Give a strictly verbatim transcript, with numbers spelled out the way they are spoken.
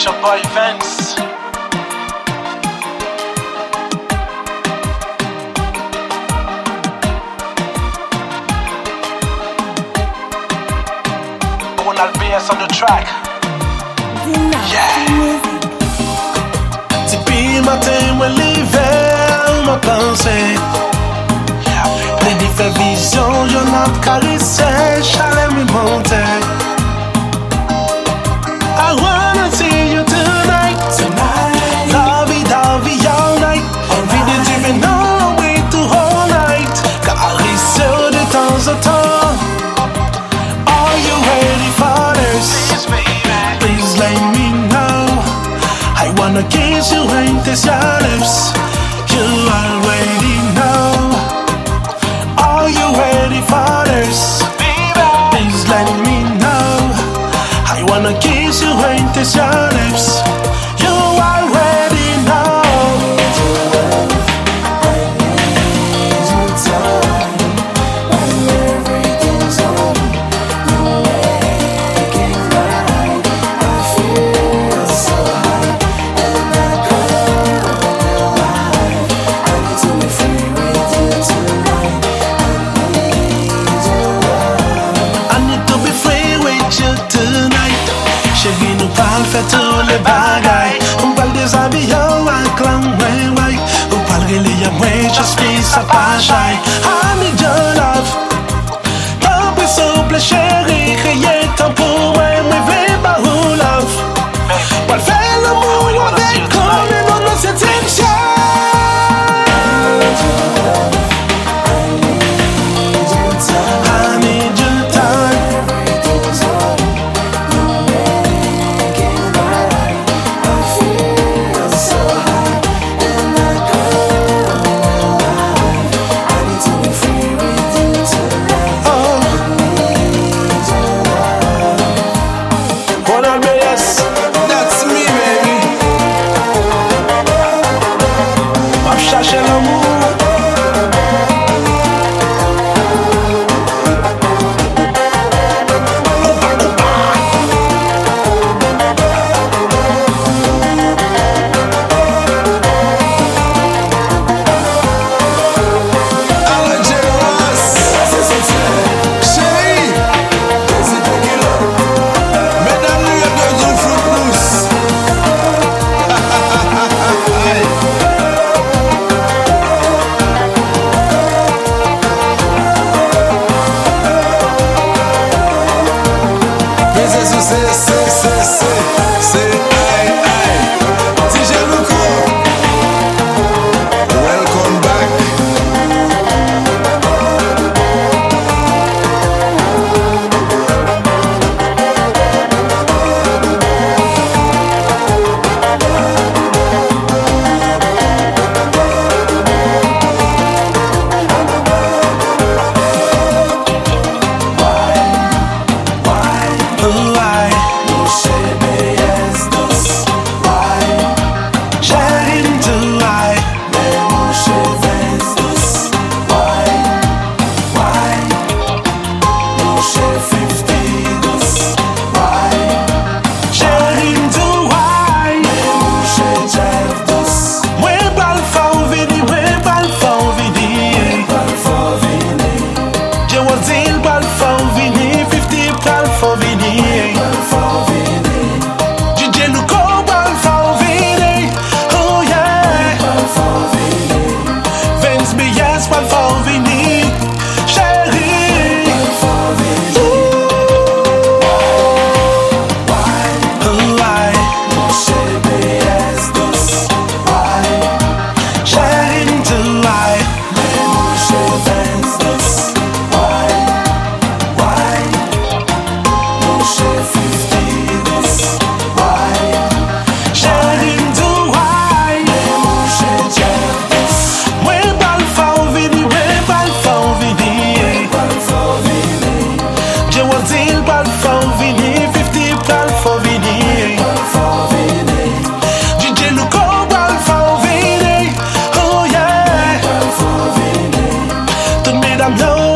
your boy Vince. Ronald B S on the track. Yeah. Depuis matin, moi l'hiver m'a pensé. Les différentes visions, je n'ai caressé, chalet me monter. I wanna see you tonight, tonight. Lovey dovey all night. We didn't even know we to all night. Caresser de temps en temps. Are you ready for this? Please, baby. Please let me know. I wanna kiss you and taste your lips. You already know. Are you ready for this? Baby. Please let me know. I wanna kiss you and taste your lips. You already know. Chérie, nous parle fait tous les bagailles. On parle des habits, oh, un clan, ouais, ouais. On parle de l'IA, ouais, je suis sa page. I need your love. Tant pis, souple, chérie, criez tant pour moi, mais vive pas who love. On fait l'amour avec comme une autre septième. I know